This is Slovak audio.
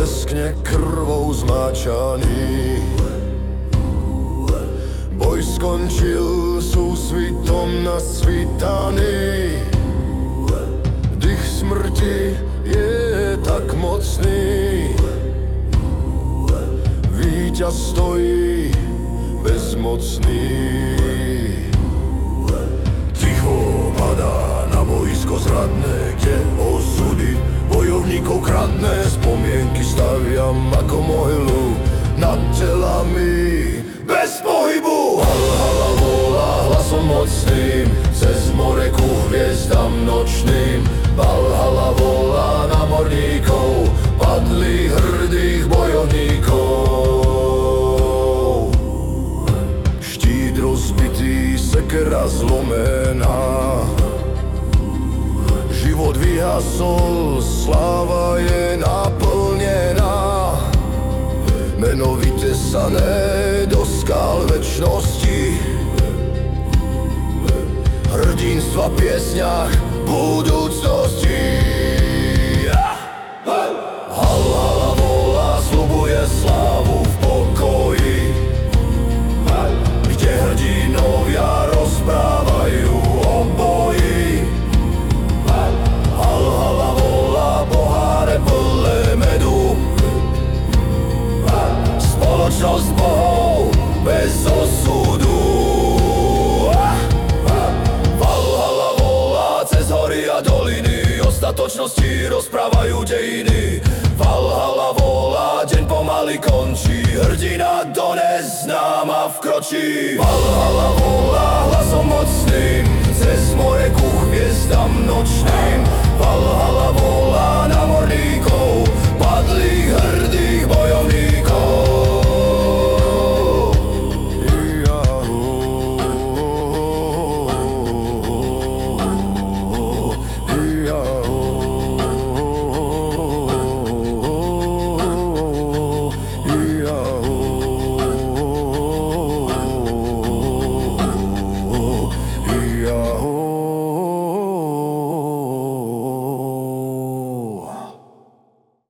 leskne krvou zmáčaný. Boj skončil súsvitom nasvítaný. Dých smrti je tak mocný. Víťaz stojí bezmocný. Ticho padá na boisko zradné, kde osudy bojovníkov kradné. Spomienky staviam ako mohylu nad telami bez pohybu. Valhalla volá hlasom mocným cez more ku hviezdam nočným. Valhalla volá námorníkov, padlých hrdých bojovníkov. Štít rozbitý, sekera zlomená. Život vyhasol, sláva je naplnená. Meno vytesané do skál večnosti. Hrdinstva v piesňach budúcnosti. Valhalla volá, sľubuje slávu v pokoji, kde hrdinovia rozprávajú o boji. Valhalla volá, poháre plné medu, spoločnosť bohov bez osudu. Valhalla volá cez hory a doliny, ostatočnosti rozprávajú dejiny. Valhalla volá, deň pomaly končí, hrdina do neznáma vkročí. Valhalla volá hlasom mocným cez more ku hviezdam nočným. Valhalla volá námorníkov,